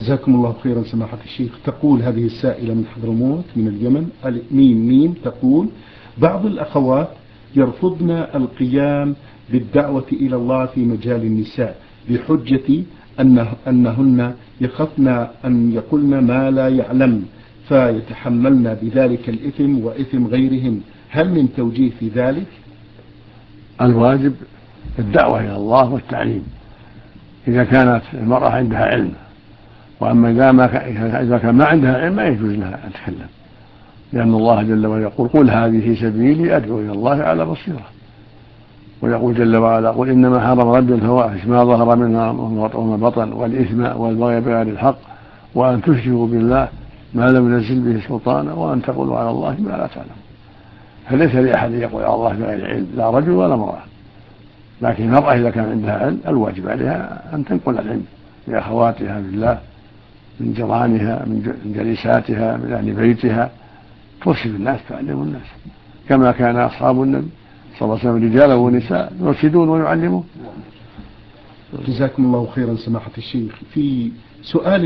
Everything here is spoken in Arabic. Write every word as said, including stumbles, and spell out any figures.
جزاكم الله خيرا سماحة الشيخ. تقول هذه السائلة من حضرموت من اليمن، ميم ميم، تقول: بعض الأخوات يرفضن القيام بالدعوة إلى الله في مجال النساء بحجة أنه أنهن يخفن أن يقولن ما لا يعلم فيتحملن بذلك الإثم وإثم غيرهن، هل من توجيه في ذلك؟ الواجب الدعوة إلى الله والتعليم إذا كانت المرأة عندها علم، وأما إذا كان ما عندها علم ما يجوز لها أن تتكلم، لأن الله جل وعلا يقول: قل هذه سبيلي أدعو إلى الله على بصيرة. ويقول جل وعلا: قل إنما حرم ربي الفواحش ما ظهر منها وما بطن والإثم والبغي بغير الحق وأن تشركوا بالله ما لم ينزل به سلطانا وأن تقولوا على الله ما لا تعلمون. فليس لأحد يقول على الله بغير علم، لا رجل ولا امرأة. لكن المرأة إذا كان عندها علم الواجب عليها أن تنقل العلم لأخواتها بالله من جيرانها من جليساتها من أهل بيتها، ترشد الناس تعلم الناس كما كان أصحاب النبي صلى الله عليه وسلم رجالا ونساء يرشدون ويعلمون. جزاكم الله خيرا سماحة الشيخ. في سؤال